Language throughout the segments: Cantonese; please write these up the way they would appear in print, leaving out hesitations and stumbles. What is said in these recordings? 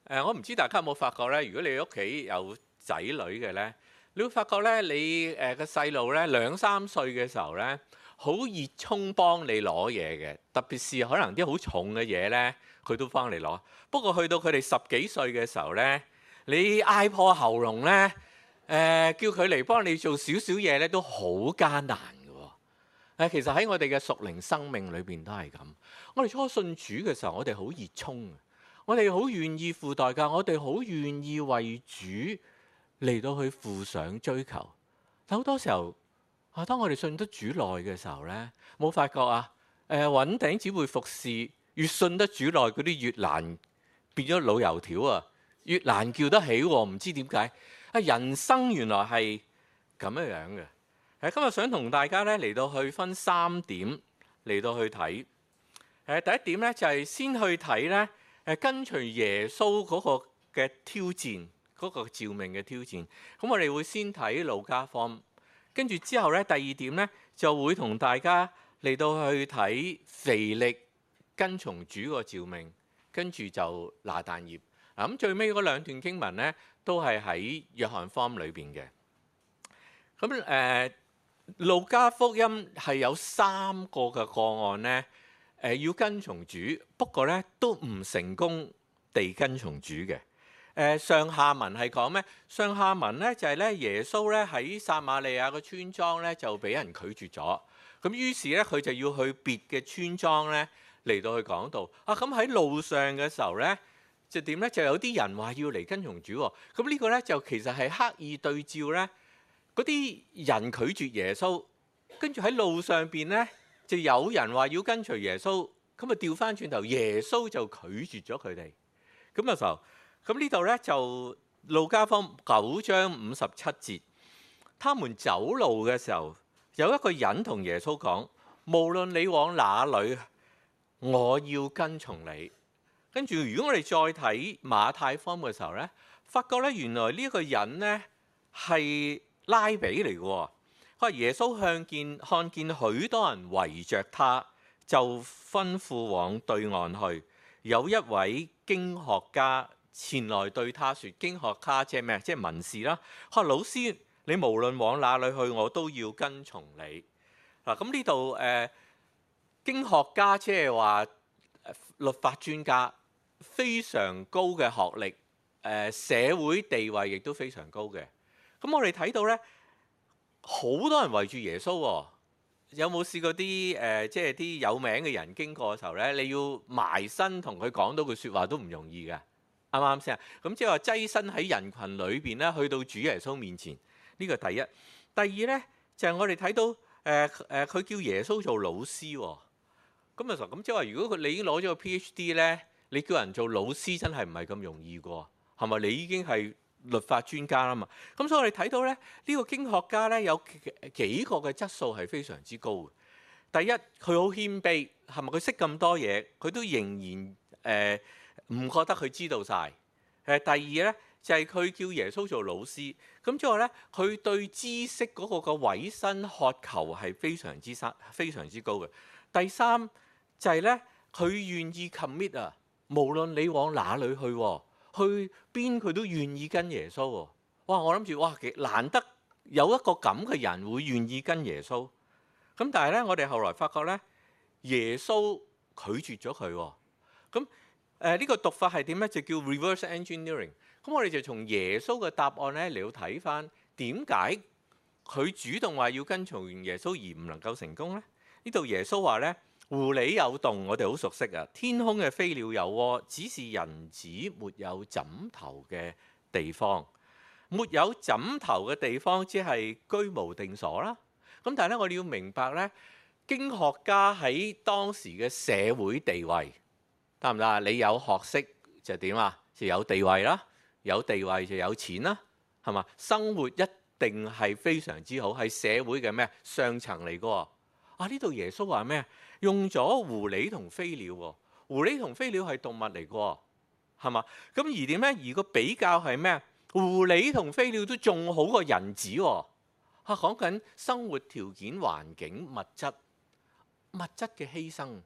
我唔知大家有冇發覺咧？如果你屋企有仔女嘅咧，你會發覺咧，你個細路咧2、3歲嘅時候咧，好熱衷幫你攞嘢嘅，特別是可能啲好重嘅嘢咧，佢都幫你攞。不過去到佢哋10幾歲嘅時候咧，你嗌破喉嚨咧，叫佢嚟幫你做少少嘢咧，都好艱難嘅喎。其實喺我哋嘅屬靈生命裏邊都係咁。我哋初信主嘅時候，我哋好熱衷。我哋好願意付代價，我哋好願意為主嚟到去付上追求。但好多時候，當我哋信得主耐嘅時候呢，冇發覺揾頂只會服侍，越信得主耐嗰啲越難變咗老油條啊，越難叫得起喎，唔知點解。人生原來係咁樣嘅。今日想同大家呢嚟到去分3點嚟到去睇。第一點呢，就係先去睇呢。跟隨耶穌嗰個嘅挑戰，嗰個召命嘅挑戰。咁我哋會先睇路加福音，跟住之後咧，第2點咧就會同大家嚟到去睇腓力跟從主個召命，跟住就拿但業。咁最尾嗰2段經文咧，都係喺約翰福音裏邊嘅。咁路加福音係有3個嘅個案咧。要跟從主，不過咧都唔成功地跟從主嘅。上下文係講咩？上下文咧就係咧耶穌咧喺撒瑪利亞個村莊咧就俾人拒絕咗，咁於是咧佢就要去別嘅村莊咧嚟到去講道。咁喺路上嘅時候咧就點咧？就有啲人話要嚟跟從主喎。咁呢個咧就其實係刻意對照咧嗰啲人拒絕耶穌，跟住喺路上邊咧。就有人話要跟隨耶穌，咁啊調翻轉頭，耶穌就拒絕咗佢哋。咁嘅時候，咁呢度咧就路加福音9章57節，他們走路嘅時候，有一個人同耶穌講：無論你往哪裏，我要跟從你。跟住，如果我哋再睇馬太福音嘅時候咧，發覺咧原來呢一個人咧係拉比嚟嘅。耶穌看見許多人圍着他，就吩咐往對岸去。有一位經學家前來對他說：經學家即係咩？即係文士啦。佢話：老師，你無論往哪裏去，我都要跟從你。咁呢度經學家即係話律法專家，非常高嘅學歷，社會地位亦都非常高嘅。咁我哋睇到咧。好多人圍住耶穌喎，有冇試過啲即係啲有名嘅人經過嘅時候咧，你要埋身同佢講到句説話都唔容易嘅，啱唔啱先啊？咁即係話擠身喺人群裏邊咧，去到主耶穌面前，呢個第一。第二咧就係我哋睇到佢叫耶穌做老師喎，咁即係話如果你已經攞咗個 PhD 咧，你叫人做老師真係唔係咁容易嘅，係咪？你已經係律法專家啦嘛，咁所以我哋睇到咧，呢個經學家咧有幾個嘅質素係非常之高嘅。第一，佢好謙卑，係咪？佢識咁多嘢，佢都仍然唔覺得佢知道晒。第二咧就係佢叫耶穌做老師，咁即係話咧，佢對知識嗰個嘅委身渴求係非常之高嘅。第三就係咧，佢願意 commit 啊，無論你往哪裏去。去邊佢都願意跟耶穌喎。哇！我諗住哇，難得有一個咁嘅人會願意跟耶穌。咁但係咧，我哋後來發覺咧，耶穌拒絕咗佢喎。咁呢個讀法係點咧？就叫 reverse engineering。咁我哋就從耶穌嘅答案咧嚟到睇翻點解佢主動話要跟從耶穌而唔能夠成功咧？呢度耶穌話咧。狐狸有洞，我哋好熟悉啊！天空嘅飛鳥有窩，只是人子沒有枕頭嘅地方。沒有枕頭嘅地方，即係居無定所啦。咁但係咧，我哋要明白咧，經學家喺當時嘅社會地位得唔得啊？你有學識就點啊？就有地位啦，有地位就有錢啦，係嘛？生活一定係非常之好，係社會嘅咩上層嚟㗎。呢度耶穌話咩？用咗狐狸同飛鳥喎，狐狸同飛鳥係動物嚟㗎，係嘛？咁而點咧？而個比較係咩？狐狸同飛鳥都仲好過人子喎。講緊生活條件、環境、物質嘅犧牲，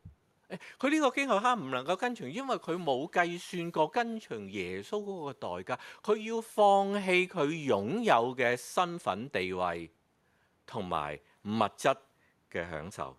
佢呢個經後坑唔能夠跟從，因為佢冇計算過跟從耶穌嗰個代價，佢要放棄佢擁有嘅身份地位同埋物質嘅享受。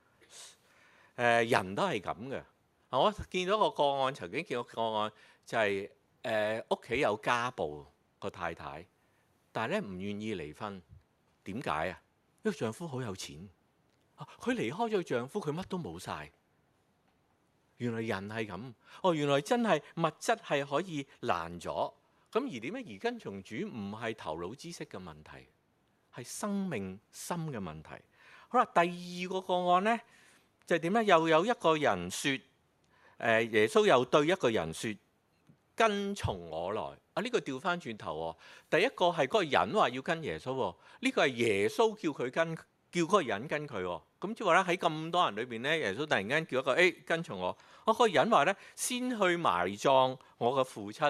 人都係咁嘅。我見到個個案，曾經見過個案，就係屋企有家暴個太太，但係咧唔願意離婚。點解啊？因為丈夫好有錢，佢離開咗丈夫，佢乜都冇晒。原來人係咁，原來真係物質係可以難咗。咁而點樣而跟從主唔係頭腦知識嘅問題，係生命心嘅問題。好啦，第二個個案呢，就係點呢？又有一個人說，耶穌又對一個人說：跟從我來。呢個調翻轉頭喎，第一個係嗰個人話要跟耶穌喎，呢個係耶穌叫佢跟，叫嗰個人跟佢喎。咁即係話咧，喺咁多人裏邊咧，耶穌突然間叫一個跟從我。嗰個人話咧，先去埋葬我嘅父親。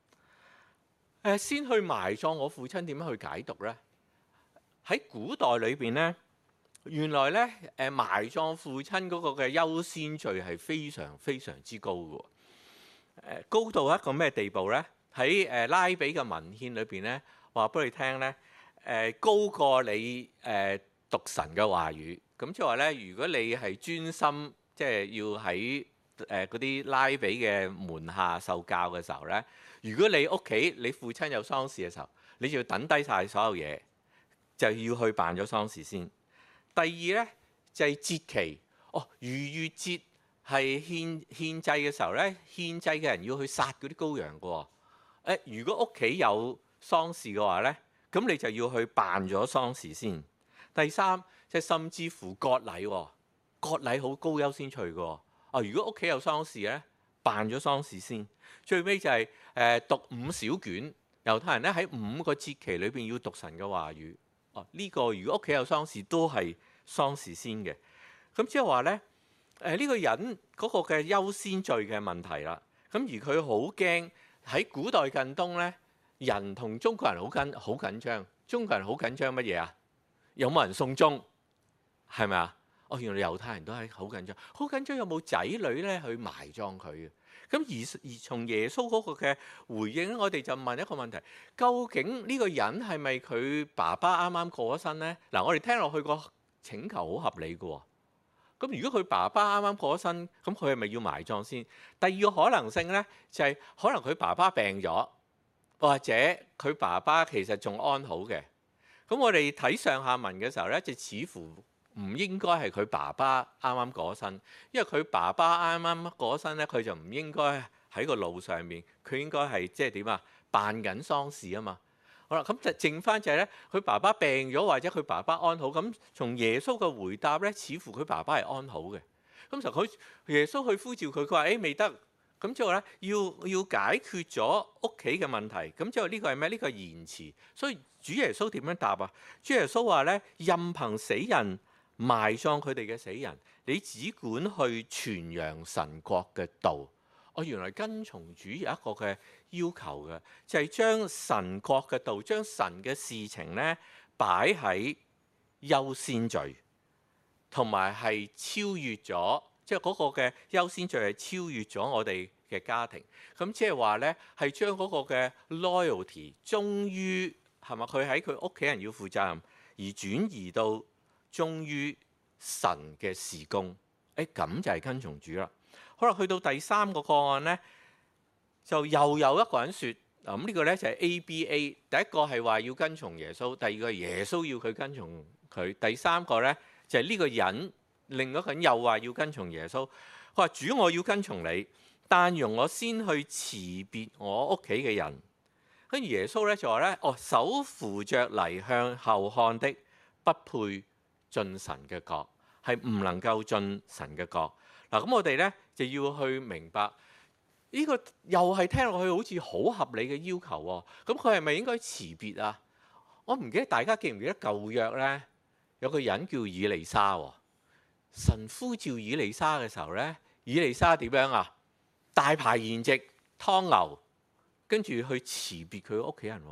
先去埋葬我父親，點樣去解讀咧？喺古代裏邊咧，原來咧埋葬父親嗰個嘅優先序係非常非常之高嘅。高到一個咩地步咧？喺拉比嘅文獻裏邊咧，話俾你聽咧，高過你讀神嘅話語。咁即係話咧，如果你係專心，即係要喺嗰啲拉比嘅門下受教嘅時候咧，如果你屋企你父親有喪事嘅時候，你就要等低晒所有嘢，就要去辦咗喪事先。第二咧就係節期，逾越節係獻祭嘅時候咧，獻祭嘅人要去殺嗰啲羔羊嘅。如果屋企有喪事嘅話咧，咁你就要去辦咗喪事先。第三，即係甚至乎割禮，割禮好高優先序嘅。如果屋企有喪事咧，辦咗喪事先。最尾就係讀5小卷，猶太人咧喺5個節期裏邊要讀神嘅話語。呢個如果屋企有喪事都係喪事先嘅。咁即係話咧，呢個人嗰個嘅優先序嘅問題啦。咁而佢好驚喺古代近東咧，人同中國人好緊張。中國人好緊張乜嘢啊？有冇人送終？係咪啊？原來猶太人都係好緊張，好緊張有冇仔女咧去埋葬佢嘅。咁而從耶穌嗰個嘅回應咧，我哋就問一個問題：究竟呢個人係咪佢爸爸啱啱過咗身咧？嗱，我哋聽落去個請求好合理嘅喎。咁如果佢爸爸啱啱過咗身，咁佢係咪要埋葬先？第二個可能性咧，就係可能佢爸爸病咗，或者佢爸爸其實仲安好嘅。咁我哋睇上下文嘅時候咧，就似乎唔應該係佢爸爸啱啱過咗身，因為佢爸爸啱啱過咗身咧，佢就唔應該喺個路上面，佢應該係即係點啊？辦緊喪事啊嘛。好啦，咁就剩翻就係咧，佢爸爸病咗或者佢爸爸安好。咁從耶穌嘅回答咧，似乎佢爸爸係安好嘅。咁就佢耶穌去呼召佢，佢話未得。咁之後咧，要解決咗屋企嘅問題。咁之後呢個係咩？呢個係延遲。所以主耶穌點樣答啊？主耶穌話咧，任憑死人埋葬佢哋嘅死人，你只管去傳揚神國嘅道。原來跟從主有一個嘅要求嘅，就係將神國嘅道，將神嘅事情咧擺喺優先序，同埋係超越咗，即係嗰個嘅優先序係超越咗我哋嘅家庭。咁即係話咧，係將嗰個嘅 loyalty 終於係咪佢喺佢屋企人要負責任，而轉移到忠於神嘅事工。咁就係跟從主啦。好啦，去到第3個個案咧，就又有一個人説，咁呢個咧就係 ABA。第一個係話要跟從耶穌，第二個係耶穌要佢跟從佢，第3個咧就係呢個人，另一個人又話要跟從耶穌。佢話：主，我要跟從你，但容我先去辭別我屋企嘅人。跟住耶穌咧就話咧：手扶着犁向後看的，不配進神嘅國，係唔能夠進神嘅國。嗱，咁我哋咧就要去明白呢個又係聽落去好似好合理嘅要求喎。咁佢係咪應該辭別啊？我唔記得大家記唔記得舊約咧有個人叫以利沙喎。神呼召以利沙嘅時候咧，以利沙點樣啊？大排筵席，劏牛，跟住去辭別佢屋企人喎。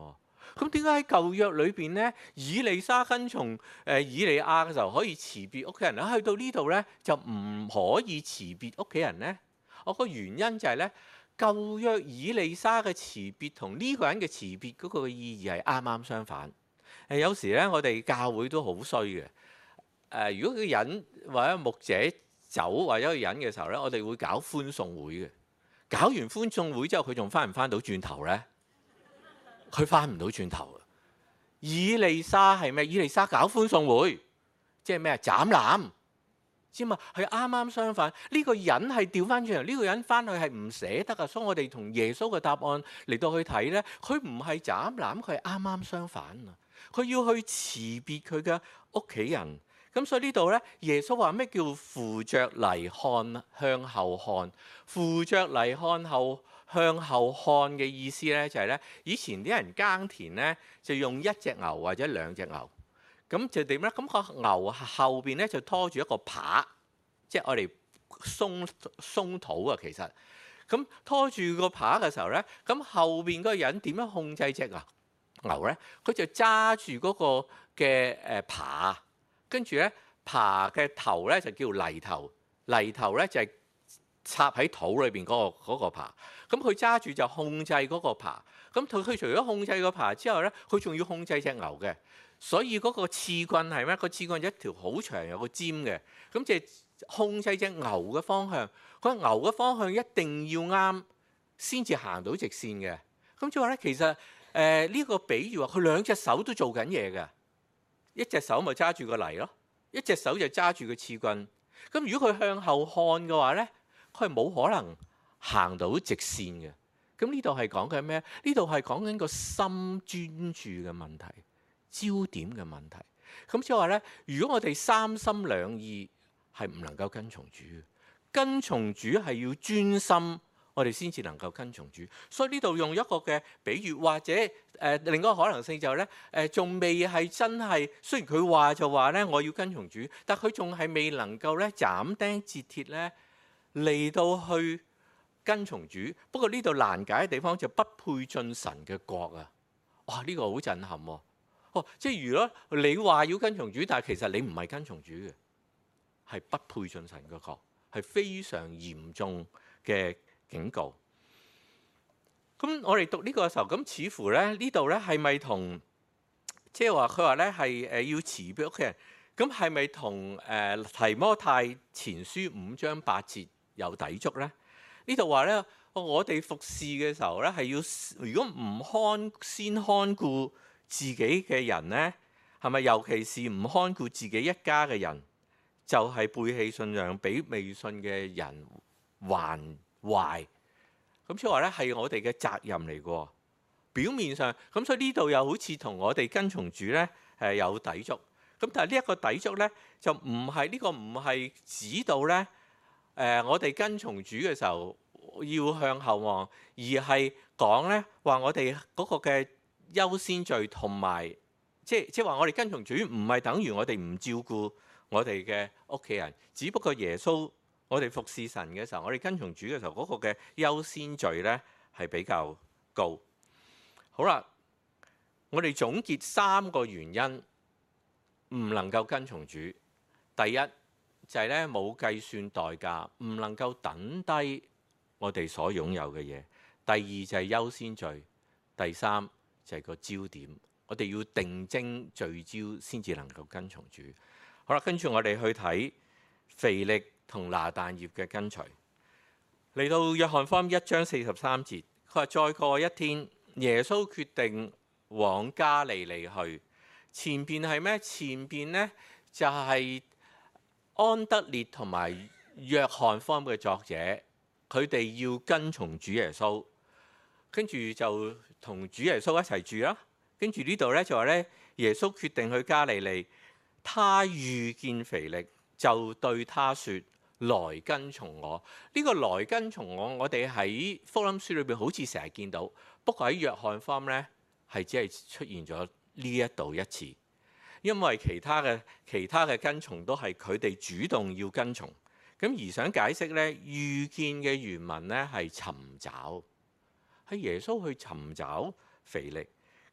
咁點解喺舊約裏邊咧，以利沙跟從以利亞嘅時候可以辭別屋企人咧，去到呢度咧就唔可以辭別屋企人咧？我個原因就係咧，舊約以利沙嘅辭別同呢個人嘅辭別嗰個意義係啱啱相反。有時咧，我哋教會都好衰嘅。如果個人或者牧者走或者個人嘅時候咧，我哋會搞歡送會嘅。搞完歡送會之後，佢仲翻唔翻到轉頭咧？佢翻唔到轉頭。以利沙係咩？以利沙搞歡送會，即係咩啊？斬纜，知嘛？係啱啱相反。呢個人係調翻轉頭，呢個人翻去係唔捨得啊。所以我哋同耶穌嘅答案嚟到去睇咧，佢唔係斬纜，佢係啱啱相反啊！佢要去辭別佢嘅屋企人。咁所以呢度咧，耶穌話咩叫扶着犁看向後看？扶着犁看後向後看嘅意思咧，就係咧，以前啲人耕田咧就用一隻牛或者兩隻牛，咁就點咧？咁個牛後邊咧就拖住一個耙，即係我哋鬆土啊。其實咁拖住個耙嘅時候咧，咁後邊嗰個人點樣控制隻牛咧？佢就揸住嗰個嘅耙。跟住咧，耙嘅頭咧就叫犁頭，犁頭咧就係插喺土裏邊嗰個耙。咁佢揸住就控制嗰個耙。咁佢除咗控制個耙之後咧，佢仲要控制隻牛嘅。所以嗰個刺棍係咩？個刺棍一條好長有個尖嘅。咁即係控制隻牛嘅方向。個牛嘅方向一定要啱先至行到直線嘅。咁即係話咧，其實呢個比喻話佢兩隻手都做緊嘢嘅。一隻手咪揸住個犁咯，一隻手就揸住個刺棍。咁如果佢向後看嘅話咧，佢係冇可能行到直線嘅。咁呢度係講緊咩？呢度係講緊個心專注嘅問題、焦點嘅問題。咁即係話咧，如果我哋三心兩意係唔能夠跟從主嘅，跟從主係要專心，我哋先至能夠跟從主。所以呢度用一個嘅比喻，或者另一個可能性就係咧，仲未係真係，雖然佢話就話咧我要跟從主，但佢仲係未能夠咧斬釘截鐵咧嚟到去跟從主。不過呢度難解嘅地方就不配進神嘅國啊！哇，呢個好震撼喎！即係如果你話要跟從主，但係其實你唔係跟從主嘅，係不配進神嘅國，係非常嚴重嘅警告。咁我哋讀呢個嘅時候，咁似乎咧呢度咧係咪同即係話佢話咧係要辭別屋企人？咁係咪同提摩太前書5章8節有抵觸咧？呢度話咧，我哋服侍嘅時候咧係要，如果唔先看顧自己嘅人咧，係咪尤其是唔看顧自己一家嘅人，就係背棄信仰，比未信嘅人還壞？咁所以話咧係我哋嘅責任嚟嘅。表面上咁，所以呢度又好似同我哋跟從主咧有抵觸。咁但係呢一個抵觸咧就唔係呢個，唔係指到咧我哋跟從主嘅時候要向後望，而係講咧話我哋嗰個嘅優先序，同埋即係話我哋跟從主唔係等於我哋唔照顧我哋嘅屋企人，只不過耶穌我哋服侍神嘅時候，我哋跟從主嘅時候嗰個嘅優先序咧係比較高。好啦，我哋總結3個原因唔能夠跟從主。第一就係咧冇計算代價，唔能夠等低我哋所擁有嘅嘢。第二就係優先序。第三就係個焦點，我哋要定睛聚焦先至能夠跟從主。好啦，跟住我哋去睇腓力同拿但業嘅跟隨。嚟到約翰福音1章43節，佢話再過一天，耶穌決定往加利利去。前邊係咩？前邊呢就係安德烈同埋約翰福音嘅作者，佢哋要跟從主耶穌，跟住就同主耶穌一齊住啦。跟住呢度咧就話咧，耶穌決定去加利利，他遇見腓力，就對他說：來跟從我。呢個來跟從我哋喺福音書裏邊好似成日見到，不過喺約翰福音咧係只係出現咗呢一度一次，因為其他嘅跟從都係佢哋主動要跟從。咁而想解釋咧，遇見嘅原文咧係尋找，係耶穌去尋找腓力。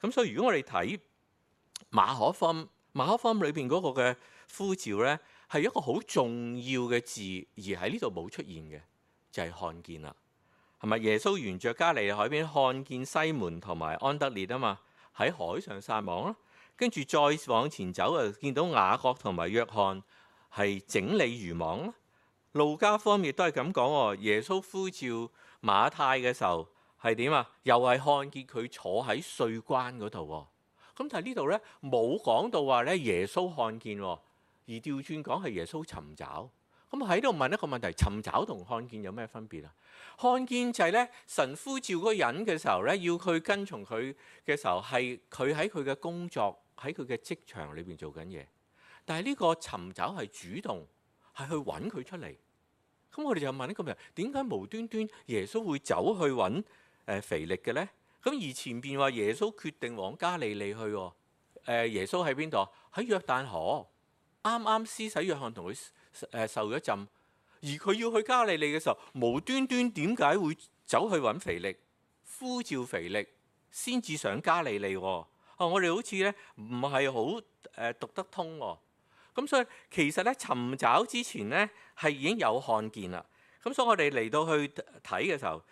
咁所以如果我哋睇馬可福音裏邊嗰個嘅呼召咧，係一個好重要嘅字，而喺呢度冇出現嘅，就係看見啦。係咪耶穌沿着加利利海邊看見西門同埋安德烈啊嘛，喺海上撒網啦，跟住再往前走啊，見到雅各同埋約翰係整理漁網啦。路加福音亦都係咁講，耶穌呼召馬太嘅時候係點啊？又係看見佢坐喺稅關嗰度。咁但係呢度咧冇講到話咧耶穌看見，而調轉講係耶穌尋找。咁喺度問一個問題：尋找同看見有咩分別啊？看見就係咧神呼召嗰個人嘅時候咧，要佢跟從佢嘅時候，係佢喺佢嘅工作喺佢嘅職場裏邊做緊嘢。但係呢個尋找係主動，係去揾佢出嚟。咁我哋就問呢個問題：點解無端端耶穌會走去揾腓力嘅咧？咁而前邊話耶穌決定往加利利去，耶穌喺邊度？喺約旦河，啱啱施洗約翰同佢受咗浸，而佢要去加利利嘅時候，無端端點解會走去揾腓力，呼召腓力，先至上加利利？我哋好似咧唔係好讀得通。咁所以其實咧尋找之前咧係已經有看見啦。咁所以我哋嚟到去睇嘅時候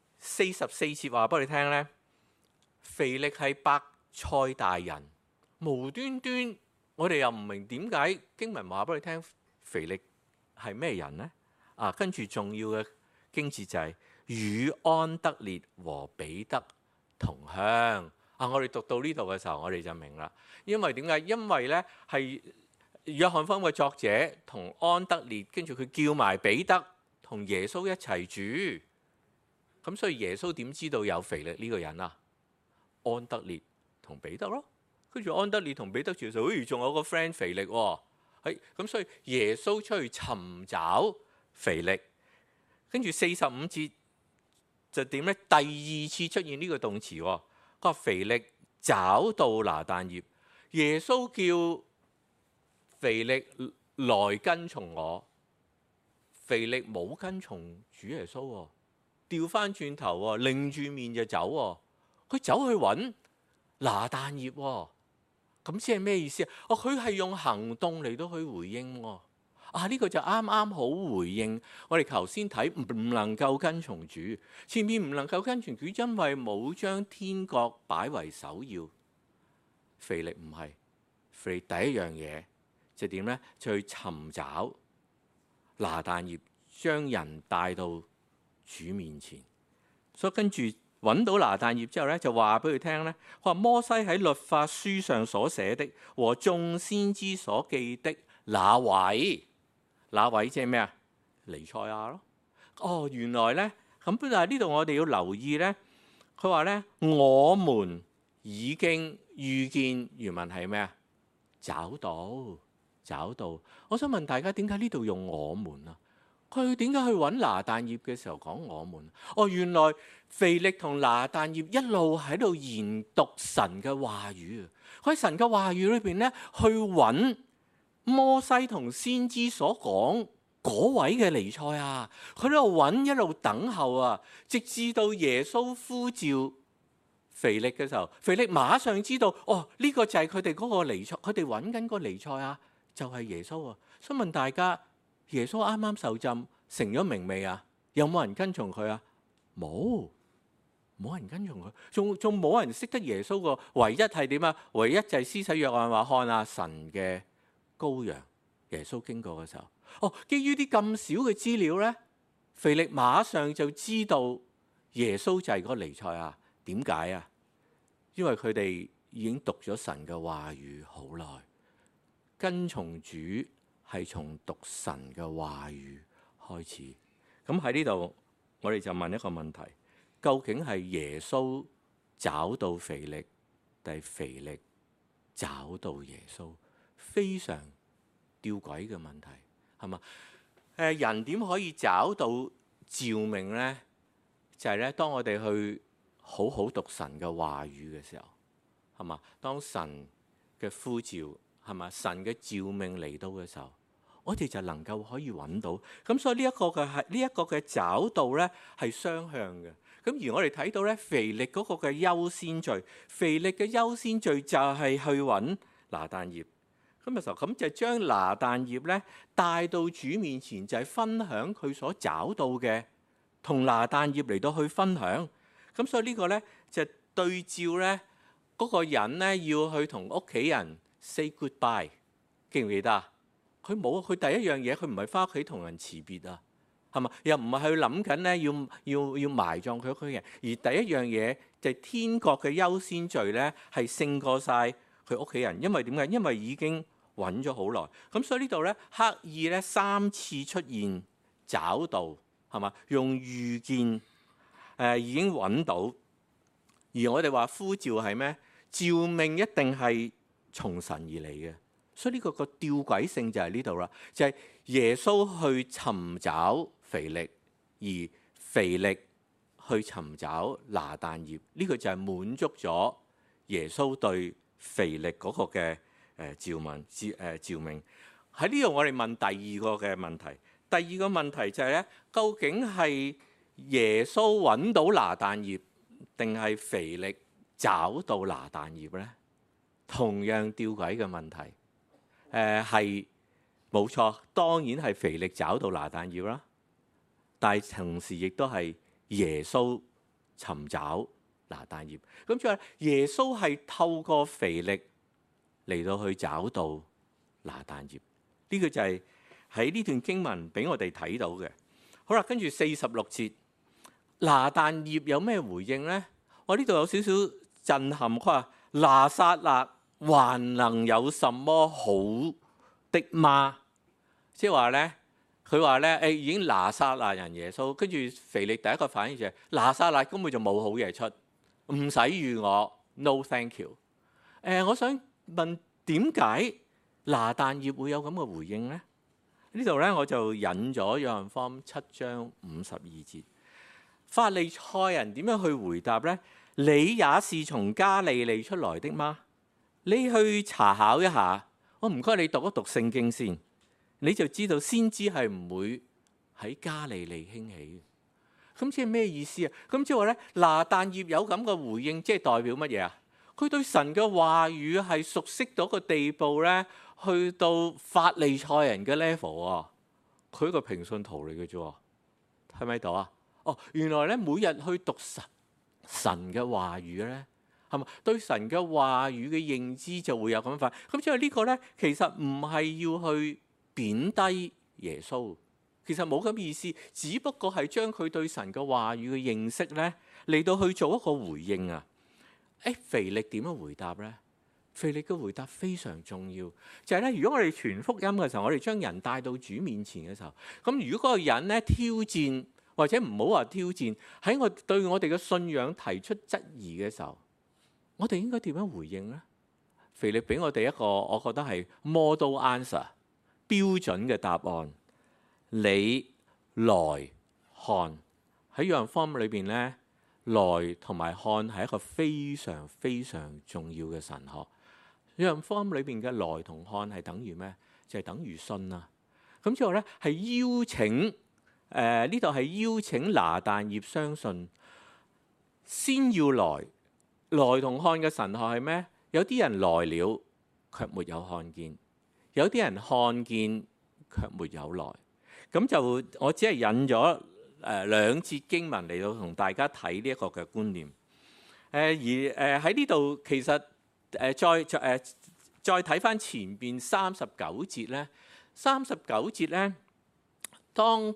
，44節話俾你聽咧，腓力係伯賽大人，無端端我哋又唔明點解經文話俾你聽腓力係咩人呢？跟住重要嘅經節就係與安德烈和彼得同鄉。我哋讀到呢度嘅時候，我哋就明啦。因為點解？因為咧係約翰福音嘅作者同安德烈，跟住佢叫埋彼得同耶穌一齊住。咁所以耶穌點知道有腓力呢個人啊？安德烈同彼得咯，跟住安德烈同彼得住嘅時候，仲有個 friend 腓力喎。咁所以耶穌出去尋找腓力，跟住45節就點咧？第二次出現呢個動詞，佢話腓力找到拿但業，耶穌叫腓力來跟從我，腓力冇跟從主耶穌，調翻轉頭，擰住面就走，佢走去揾拿但業，咁即係咩意思啊？佢係用行動嚟到去回應，呢個就啱啱好回應我哋頭先睇唔能夠跟從主，前面唔能夠跟從主，因為冇將天國擺為首要。腓力唔係，腓力第一樣嘢就點咧？就去尋找拿但業，將人帶到主面前。所以跟住揾到拿但業之後咧，就話俾佢聽咧，佢話摩西喺律法書上所寫的和眾先知所記的那位即係咩啊？彌賽亞咯。原來咧咁，但係呢度我哋要留意咧，佢話咧我們已經遇見，原文係咩啊？找到。我想問大家點解呢度用我們啊？佢點解去揾拿但業嘅時候講我們？原來腓力同拿但業一路喺度研讀神嘅話語。佢喺神嘅話語裏邊咧，去揾摩西同先知所講嗰位嘅彌賽亞。佢喺度揾，一路等候啊，直至到耶穌呼召腓力嘅時候，腓力馬上知道，呢個就係佢哋嗰個彌賽，佢哋揾緊個彌賽亞就係耶穌啊。想問大家，耶穌啱啱受浸成咗名未啊？有冇人跟從佢啊？冇人跟從佢，仲冇人識得耶穌個。唯一係點啊？唯一就係施洗約翰話看下神嘅羔羊。耶穌經過嘅時候，基於啲咁少嘅資料咧，腓力馬上就知道耶穌就係嗰個彌賽亞。點解啊？因為佢哋已經讀咗神嘅話語好耐，跟從主係從讀神嘅話語開始。咁喺呢度，我哋就問一個問題：究竟係耶穌找到腓力，定係腓力找到耶穌？非常吊詭嘅問題，係嘛？人點可以找到召命呢？就係咧，當我哋去好好讀神嘅話語嘅時候，係嘛？當神嘅呼召，係嘛？神嘅召命嚟到嘅時候，我哋就能夠可以揾到。咁所以呢一個嘅找到咧係雙向嘅。 咁而我哋睇到咧，腓力嗰個嘅優先序，腓力嘅優先序就係去揾拿但業。咁就將拿但業咧帶到主面前，就係分享佢所找到嘅，同拿但業嚟到去分享。咁所以呢個咧就對照咧嗰個人咧要去同屋企人 say goodbye， 記唔記得啊？佢冇，佢第一樣嘢佢唔係返屋企同人辭別啊，係嘛？又唔係去諗緊咧要埋葬佢屋企人，而第一樣嘢就係天國嘅優先序咧係勝過晒佢屋企人，因為點解？因為已經揾咗好耐，咁所以呢度咧刻意咧3次出現找到，係嘛？用遇見已經揾到，而我哋話呼召係咩？召命一定係從神而嚟嘅，所以呢個吊詭性就係呢度啦，就係耶穌去尋找腓力，而腓力去尋找拿但業，呢個就係滿足咗耶穌對腓力嗰個嘅召命。喺呢度我哋問第二個嘅問題，第二個問題就係咧，究竟係耶穌揾到拿但業，定係腓力找到拿但業咧？同樣吊詭嘅問題，係冇錯，當然係腓力找到拿但業啦，但係同時亦都係耶穌尋找拿但業。咁即係耶穌係透過腓力嚟到去找到拿但業，呢個就係喺呢段經文俾我哋睇到嘅。好啦，跟住46節，拿但業有咩回應呢？我呢度有少少震撼，佢話拿撒勒還能有什麼好的嗎？即係話咧，佢話咧，已經拿撒勒人耶穌，跟住腓力第一個反應就係拿撒勒根本就冇好嘢出，唔使預我 ，no thank you。我想問點解拿但業會有咁嘅回應咧？呢度咧我就引咗約翰福音7章52節，法利賽人點樣去回答咧？你也是從加利利出來的嗎？你去查考一下，我唔該你讀一讀聖經先，你就知道先知係唔會喺加利利興起嘅。咁即係咩意思啊？咁即係話咧，拿但業有咁嘅回應，即係代表乜嘢啊？佢對神嘅話語係熟悉到個地步咧，去到法利賽人嘅 level 啊！佢一個平信徒嚟嘅啫，睇唔睇到啊？哦，原來咧每日去讀神嘅話語咧，係嘛？對神嘅話語嘅認知就會有咁快。咁即係呢個咧，其實唔係要去貶低耶穌，其實冇咁意思，只不過係將佢對神嘅話語嘅認識咧嚟到去做一個回應啊！腓力點樣回答咧？腓力嘅回答非常重要，就係咧，如果我哋傳福音嘅時候，我哋將人帶到主面前嘅時候，咁如果嗰個人咧挑戰，或者唔好話挑戰，喺我對我哋嘅信仰提出質疑嘅時候，我哋應該點樣回應咧？腓力俾我哋一個我覺得係 model answer 標準嘅答案。你來看，喺約翰福音裏邊咧，來同埋看係一個非常非常重要嘅神學。約翰福音裏邊嘅來同看係等於咩？就係等於信啊！咁之後咧係邀請，呢度係邀請拿但業相信，先要來同看嘅神學係咩？有啲人來了卻沒有看見，有啲人看見卻沒有來。咁就我只係引咗2節經文嚟到同大家睇呢一個嘅觀念。而喺呢度其實再睇翻前邊39節咧，39節咧，當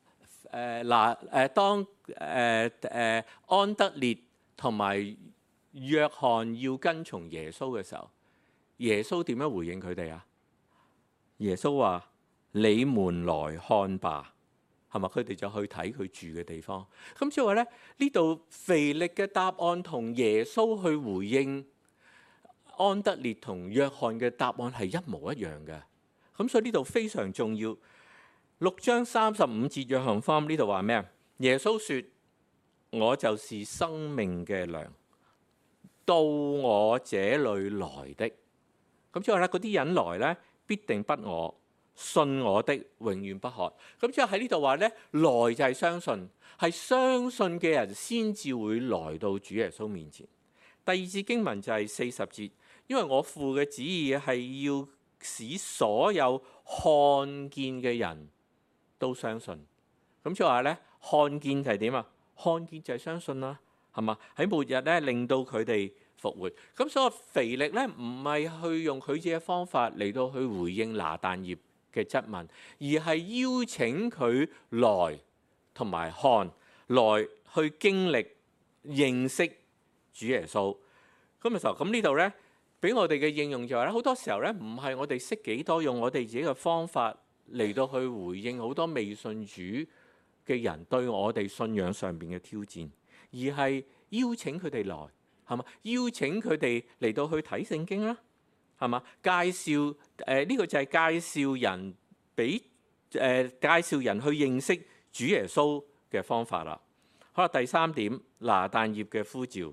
安德烈同埋約翰要跟從耶穌嘅時候，耶穌點樣回應佢哋啊？耶穌話：你們來看吧，係咪？佢哋就去睇佢住嘅地方。咁即係話咧，呢度腓力嘅答案同耶穌去回應安德烈同約翰嘅答案係一模一樣嘅。咁所以呢度非常重要。6章35節約翰福音呢度話咩啊？耶穌說：我就是生命嘅糧，到我這裏來的。咁即係話咧，嗰啲人來咧必定不餓， 信我的永遠不渴。咁即係喺呢度話咧，來就係相信，係相信嘅人先至會來到主耶穌面前。第二節經文就係40節，因為我父嘅旨意係要使所有看見嘅人都相信。咁即係話咧，看見就係點啊？看見就係相信啦，係嘛？喺末日咧，令到佢哋復活。咁所以腓力咧，唔係去用佢自己嘅方法嚟到去回應拿但業嘅質問，而係邀請佢來同埋看，來去經歷認識主耶穌。咁嘅時候，咁呢度咧，俾我哋嘅應用就係咧，好多時候咧，唔係我哋識幾多，用我哋自己嘅方法嚟到去回應好多未信主嘅人對我哋信仰上邊嘅挑戰，而係邀請佢哋來，係嘛？邀請佢哋嚟到去睇聖經啦，係嘛？介紹呢個就係介紹人俾介紹人去認識主耶穌嘅方法啦。好啦，第三點，拿但業嘅呼召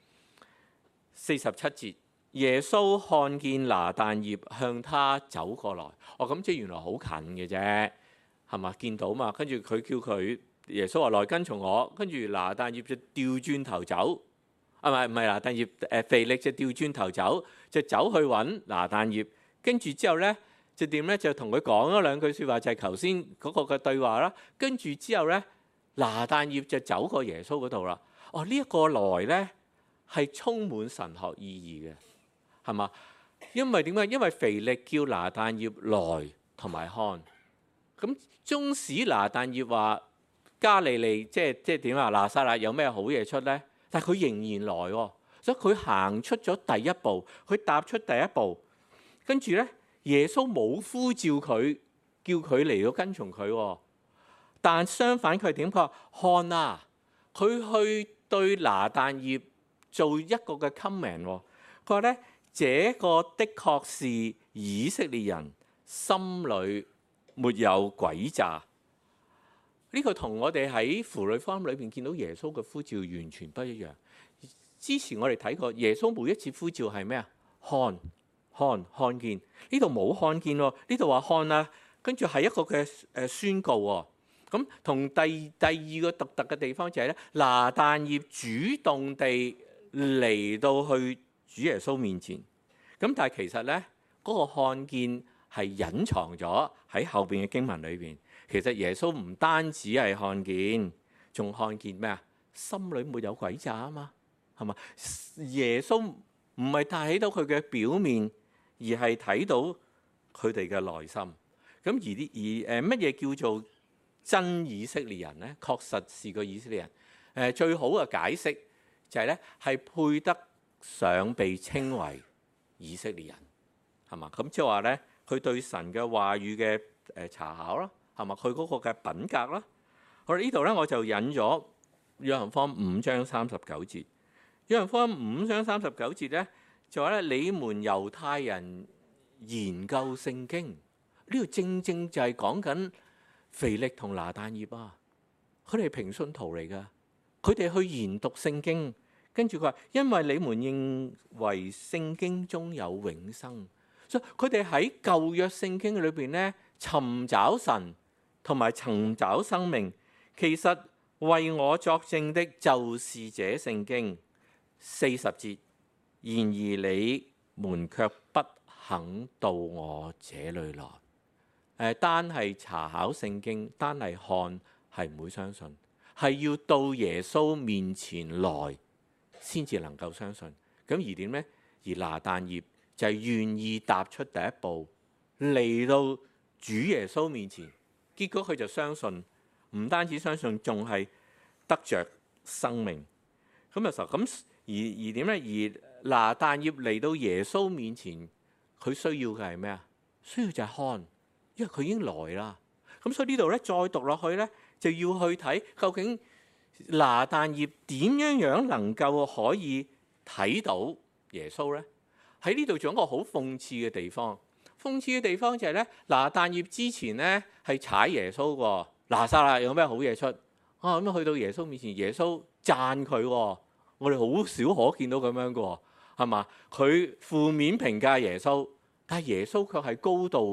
，47節，耶穌看見拿但業向他走過來，咁即係原來好近嘅啫。係嘛？見到嘛？跟住佢叫佢，耶穌話來跟從我，跟住拿但業就調轉頭走，唔係拿但業，腓力就調轉頭走，就走去揾拿但業，跟住之後咧就點咧？就同佢講咗兩句説話，就係頭先嗰個嘅對話啦。跟住之後咧，拿但業就走過耶穌嗰度啦。呢一個來咧係充滿神學意義嘅，係嘛？因為點解？因為腓力叫拿但業來同埋看。咁縱使拿但業話加利利即係點啊？拿撒勒有咩好嘢出咧？但係佢仍然來喎，所以佢行出咗第一步，佢踏出第一步，跟住咧耶穌冇呼召佢，叫佢嚟到跟從佢，但相反佢係點？佢話看啊，佢去對拿但業做一個嘅 comment，佢話咧，這個的確是以色列人，心裏沒有詭詐。呢個同我哋喺符類福音裏邊見到耶穌嘅呼召完全不一樣。之前我哋睇過耶穌每一次呼召係咩啊？看見，呢度冇看見喎，呢度話看啊，跟住係一個嘅宣告喎。咁同第二個獨特嘅地方就係咧，拿但業主動地嚟到去主耶穌面前。咁但係其實咧，嗰個看見係隱藏咗喺後邊嘅經文裏邊。其實耶穌唔單止係看見，仲看見咩啊？心裏沒有詭詐啊嘛，係嘛？耶穌唔係睇到佢嘅表面，而係睇到佢哋嘅內心。咁而乜嘢叫做真以色列人咧？確實是個以色列人。最好嘅解釋就係咧，係配得上被稱為以色列人，係嘛？咁即係話咧，佢對神嘅話語嘅查考啦，係嘛？佢嗰個嘅品格啦。好啦，呢度咧我就引咗約翰福音5章39節。約翰福音5章39節咧就話咧，你們猶太人研究聖經，呢個正正就係講緊腓力同拿但業啊。佢哋係平信徒嚟噶，佢哋去研讀聖經，跟住佢話，因為你們認為聖經中有永生，所以佢哋喺舊約聖經裏邊咧尋找神同埋尋找生命。其實為我作證的就是這聖經。40節，然而你們卻不肯到我這裏來。單係查考聖經，單係看係唔會相信，係要到耶穌面前來先至能夠相信。咁而點呢？而拿但業就係願意踏出第一步嚟到主耶穌面前，結果佢就相信，唔單止相信，仲係得着生命。咁有時候咁而點呢？而拿但業嚟到耶穌面前，佢需要嘅係咩啊？需要就係看，因為佢已經來啦。咁所以呢度咧再讀落去咧，就要去睇究竟拿但業點樣能夠可以睇到耶穌咧？喺呢度仲有一個好諷刺嘅地方。諷刺嘅地方就係咧，拿但業之前咧係踩耶穌喎，拿撒勒有咩好嘢出啊？咁去到耶穌面前，耶穌讚佢喎。我哋好少可見到咁樣嘅喎，係嘛？佢負面評價耶穌，但係耶穌卻係高度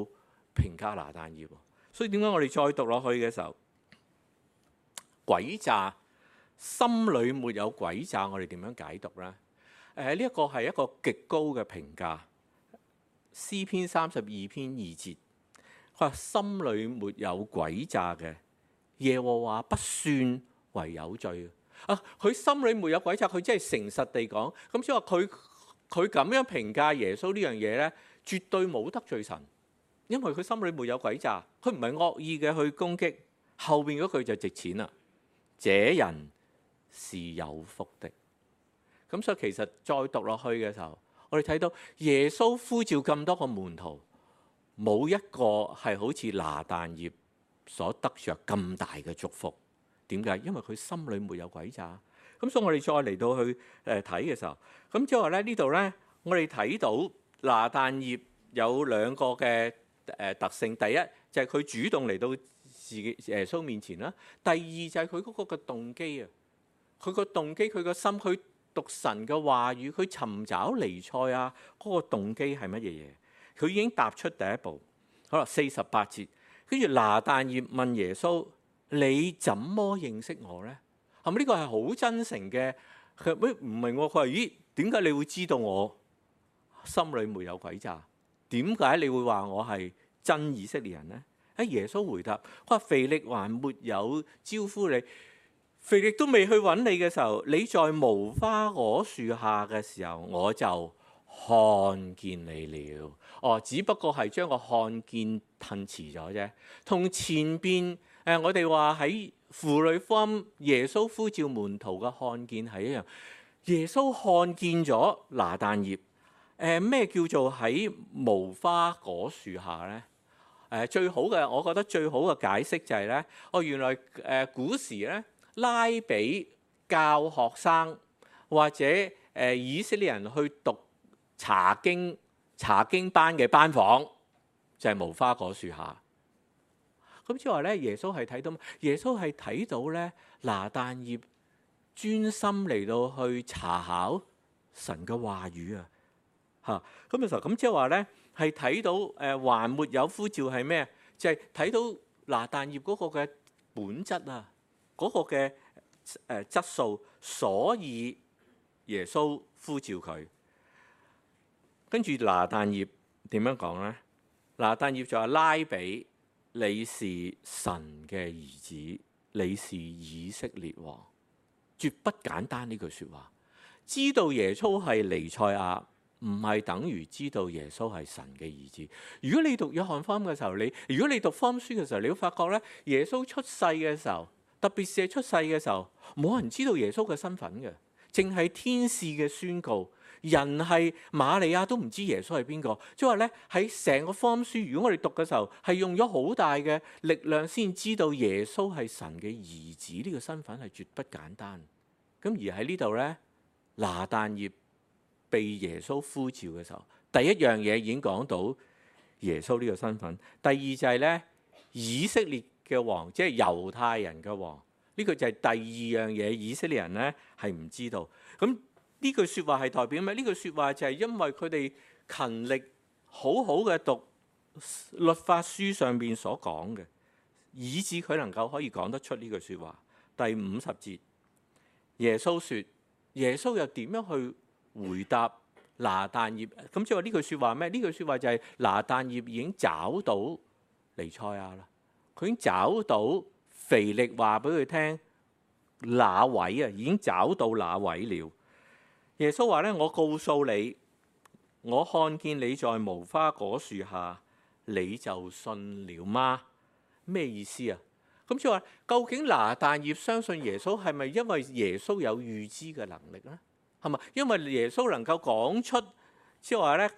評價拿但業。所以點解我哋再讀落去嘅時候，詭詐，心裏沒有詭詐，我哋點樣解讀呢？呢一個係一個極高嘅評價。詩篇32篇2節，佢話心裏沒有詭詐嘅，耶和華不算為有罪。佢心裏沒有詭詐，佢真係誠實地講。咁即係話佢咁樣評價耶穌呢樣嘢呢，絕對冇得罪神，因為佢心裏沒有詭詐，佢唔係惡意嘅去攻擊。後邊嗰句就值錢啦，這人是有福的。咁所以其實再讀落去嘅時候，我哋睇到耶穌呼召咁多個門徒，冇一個係好似拿但業所得着咁大嘅祝福。點解？因為佢心裏沒有詭詐。咁所以我哋再嚟到去睇嘅時候，咁即係話咧，呢度咧，我哋睇到拿但業有兩個嘅特性。第一就係佢主動嚟到耶穌面前啦。第二就係佢嗰個嘅動機啊，佢個動機，佢個心，佢讀神嘅話語，佢尋找彌賽亞嗰個動機係乜嘢嘢？佢已經踏出第一步。好啦，48節，跟住拿但業問耶穌：你怎麼認識我呢？係咪呢個係好真誠嘅？佢唔明喎。佢話：咦，點解你會知道我心裏沒有詭詐？點解你會話我係真以色列人呢？喺耶穌回答：佢話腓力還沒有招呼你，腓力都未去揾你嘅時候，你在無花果樹下嘅時候，我就看見你了。只不過係將個看見褪遲咗啫，同前邊我哋話喺符類福音耶穌呼召門徒嘅看見係一樣。耶穌看見咗拿但業。咩叫做喺無花果樹下呢？最好嘅，我覺得最好嘅解釋就係呢：原來古時咧，拉比教學生或者以色列人去讀查經班嘅班房，就係無花果樹下。咁即係話咧，耶穌係睇到，耶穌係睇到咧拿但業專心嚟到去查考神嘅話語啊！咁嘅時候，咁即係話咧，係睇到還沒有呼召係咩？就係睇到拿但業嗰個嘅本質啊，嗰個嘅質素，所以耶穌呼召佢。跟住拿但業點樣講咧？拿但業就話：拉比，你是神嘅兒子，你是以色列王，絕不簡單呢句説話。知道耶穌係彌賽亞，唔係等於知道耶穌係神嘅兒子。如果你讀約翰福音嘅時候，如果你讀福音書嘅時候，你會發覺咧，耶穌出世嘅時候，特別是出世嘅時候，冇人知道耶穌嘅身份嘅，淨係天使嘅宣告。人係瑪利亞都唔知耶穌係邊個，即係話咧，喺成個福音書，如果我哋讀嘅時候，係用咗好大嘅力量先知道耶穌係神嘅兒子，呢個身份係絕不簡單。咁而喺呢度咧，拿但業被耶穌呼召嘅時候，第一樣嘢已經講到耶穌呢個身份。第二就係咧，以色列嘅王，即係猶太人嘅王，呢個就係第二樣嘢，以色列人咧係唔知道。咁呢句説話係代表咩？呢句説話就係因為佢哋勤力好好嘅讀律法書上邊所講嘅，以致佢能夠可以講得出呢句説話。第50節，耶穌說：耶穌又點樣去回答拿但業？咁即係話呢句説話咩？呢句説話就係拿但業已經找到彌賽亞啦，佢已經找到腓力話俾佢聽那位啊，已經找到那位了。耶穌話咧：我告訴你，我看見你在無花果樹下，你就信了嗎？咩意思啊？咁即係話，究竟拿但業相信耶穌係咪因為耶穌有預知嘅能力咧？係咪因為耶穌能夠講出，即係話咧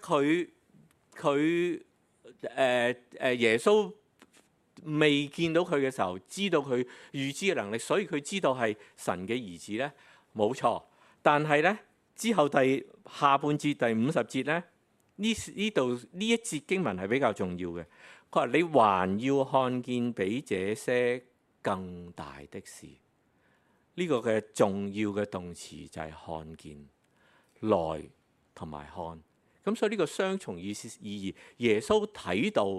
耶穌未見到佢嘅時候，知道佢預知嘅能力，所以佢知道係神嘅兒子咧？冇錯，但係咧。之後下半節第50節咧，呢一節經文係比較重要嘅。佢話：你還要看見比這些更大的事。呢個嘅重要嘅動詞就係看見，來同埋看。咁所以呢個雙重意義，耶穌睇到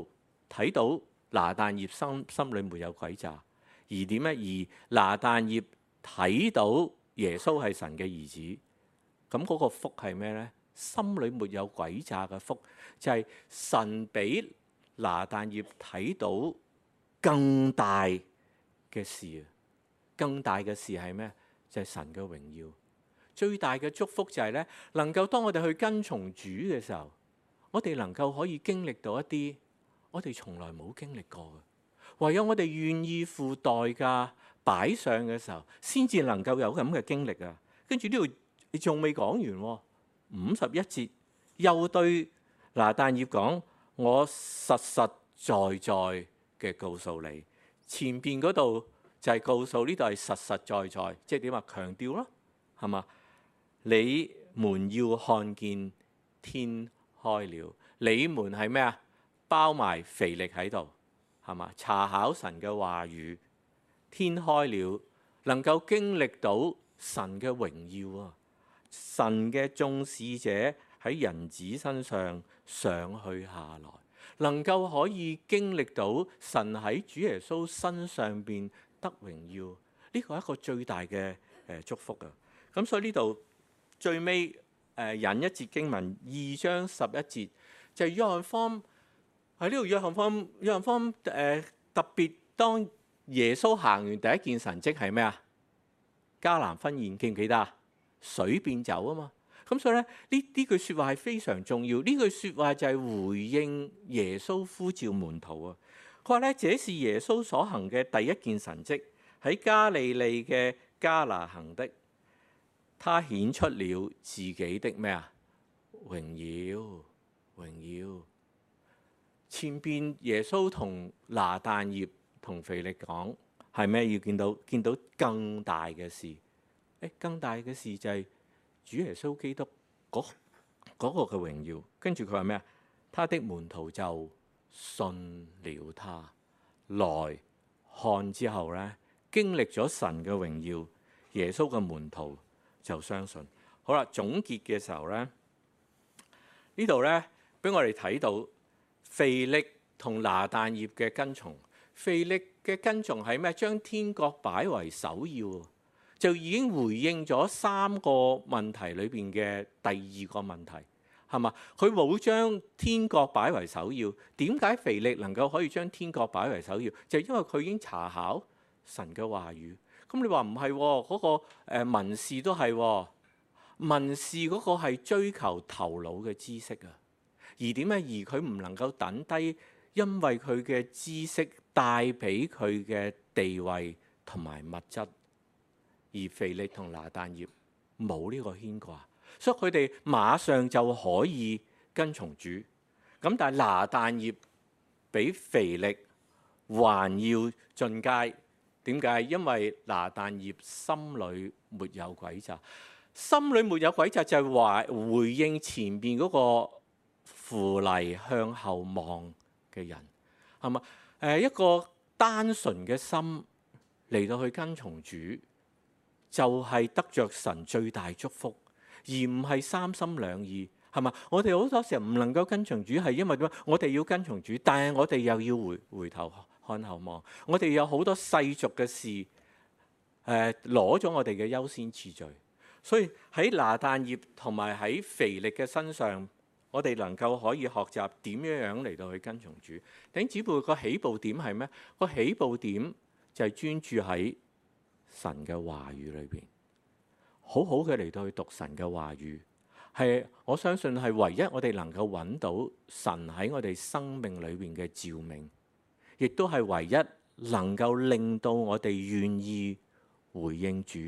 睇到拿但業心裏沒有詭詐，而點咧？而拿但業睇到耶穌係神嘅兒子，咁嗰個福係咩呢？心裏沒有詭詐嘅福，就係神俾拿但業睇到更大嘅事。更大嘅事係咩？就係神嘅榮耀。最大嘅祝福就係咧，能夠當我哋去跟從主嘅時候，我哋能夠可以經歷到一啲我哋從來冇經歷過嘅。唯有我哋願意付代價擺上嘅時候，先至能夠有咁嘅經歷啊！跟住呢度你仲未講完喎，51節又對拿但業講：我實實在在嘅告訴你，前邊嗰度就係告訴，呢度係實實在在，即係點啊？強調咯，係嘛？你們要看見天開了，你們係咩啊？包埋腓力喺度，係嘛？查考神嘅話語，天開了，能夠經歷到神嘅榮耀啊！神嘅眾使者喺人子身上上去下來，能夠可以經歷到神喺主耶穌身上邊得榮耀，呢個係一個最大嘅祝福啊！咁所以呢度最尾引一節經文2章11節，就係約翰福音喺呢度。約翰福音特別當耶穌行完第一件神蹟係咩啊？迦南婚宴，記唔記得啊？水變酒啊嘛。咁所以咧，呢句説話係非常重要。呢句説話就係回應耶穌呼召門徒啊。佢話咧，這是耶穌所行嘅第一件神蹟，喺加利利嘅迦拿行的。他顯出了自己的咩啊？榮耀。前邊耶穌同拿但業同腓力講係咩？要見到更大嘅事。更大嘅事就係主耶穌基督嗰個嘅榮耀。跟住佢話咩啊？他的門徒就信了他。來看之後咧，經歷咗神嘅榮耀，耶穌嘅門徒就相信。好啦，總結嘅時候咧，呢度咧俾我哋睇到腓力同拿但業嘅跟從。腓力嘅跟從係咩？將天國擺為首要，就已經回應咗3個問題裏邊嘅第2個問題，係嘛？佢冇將天國擺為首要。點解腓力能夠可以將天國擺為首要？就係因為佢已經查考神嘅話語。咁你話唔係嗰個文士都係文士嗰個係追求頭腦嘅知識啊，而點解？而佢唔能夠等低，因為佢嘅知識帶俾佢嘅地位同埋物質。而腓力同拿但業冇呢個牽掛，所以佢哋馬上就可以跟從主。咁但係拿但業比腓力還要進階。點解？因為拿但業心裏沒有詭詐。心裏沒有詭詐就係話回應前邊嗰個扶犁向後望嘅人，係嘛？一個單純嘅心嚟到去跟從主，就係得着神最大祝福，而唔係三心兩意，係嘛？我哋好多時候唔能夠跟從主，係因為點？我哋要跟從主，但係我哋又要回頭看後望，我哋有好多世俗嘅事，攞咗我哋嘅優先次序。所以喺拿但業同埋喺腓力嘅身上，我哋能夠可以學習點樣嚟到去跟從主。弟兄姊妹，個起步點係咩？個起步點就係專注喺神嘅話語裏邊，好好嘅嚟到去讀神嘅話語，係我相信係唯一我哋能夠揾到神喺我哋生命裏邊嘅召命，亦都係唯一能夠令到我哋願意回應主、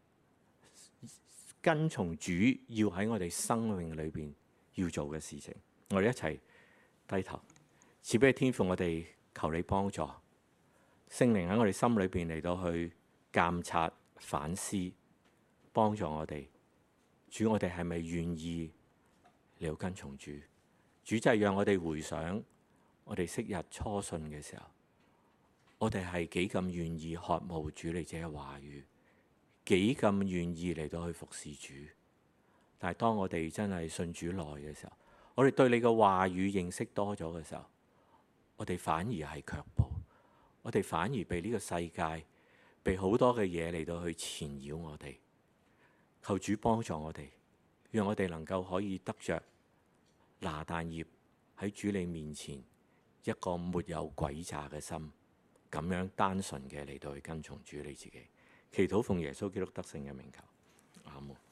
跟從主要喺我哋生命裏邊要做嘅事情。我哋一齊低頭，賜俾天父，我哋求你幫助聖靈喺我哋心裏邊嚟到去監察反思，幫助我哋。主，我哋係咪願意嚟到跟從主？主就係讓我哋回想我哋昔日初信嘅時候，我哋係幾咁願意渴慕主你自己嘅話語，幾咁願意嚟到去服侍主。但係當我哋真係信主耐嘅時候，我哋對你嘅話語認識多咗嘅時候， 我哋反而係卻步，我哋反而被呢個世界，被好多嘅嘢嚟到去纏繞我哋。求主幫助我哋，讓我哋能夠可以得着拿但業喺主你面前一個沒有詭詐嘅心，咁樣單純嘅嚟到去跟從主你自己。祈禱奉耶穌基督得勝嘅名求，阿門。